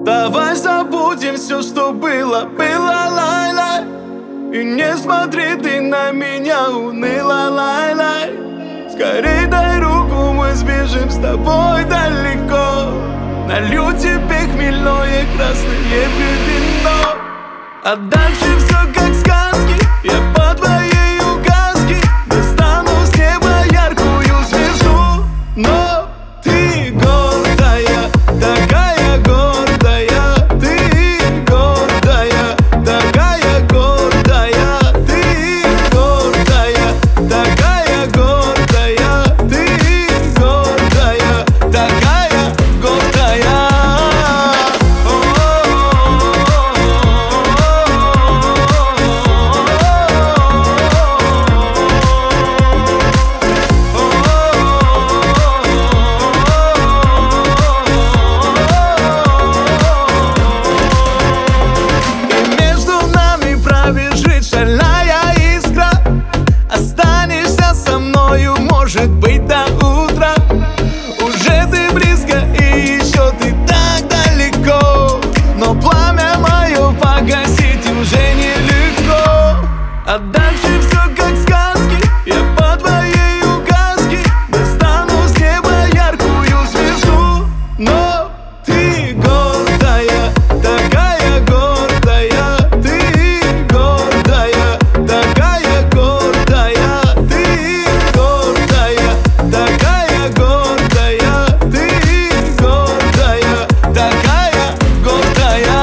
Давай забудем все, что было, лай-лай. И не смотри ты на меня уныло, лай-лай. Скорей дай руку, мы сбежим с тобой далеко. Налью тебе хмельное красное вино. А дальше все как сказки, я по твоей указке достану с неба яркую звезду. Но ты гордая, такая гордая, ты гордая, такая гордая, ты гордая, такая гордая, ты гордая, такая гордая. Шальная искра, останешься со мною, может быть, до утра. Уже ты близко и еще ты так далеко, но пламя мое погасить уже нелегко. А дальше все как сказки, я по твоей указке достану с неба яркую звезду. Но ты гордая, такая гордая, ты гордая, такая гордая, ты гордая, такая гордая, ты гордая, такая гордая.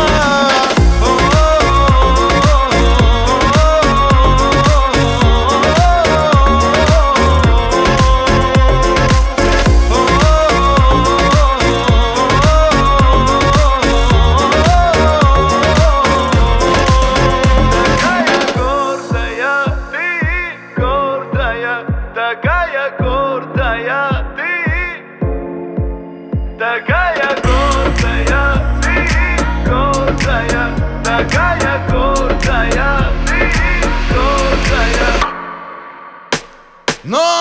Такая гордая, ты такая гордая, ты гордая, такая гордая, ты гордая. Но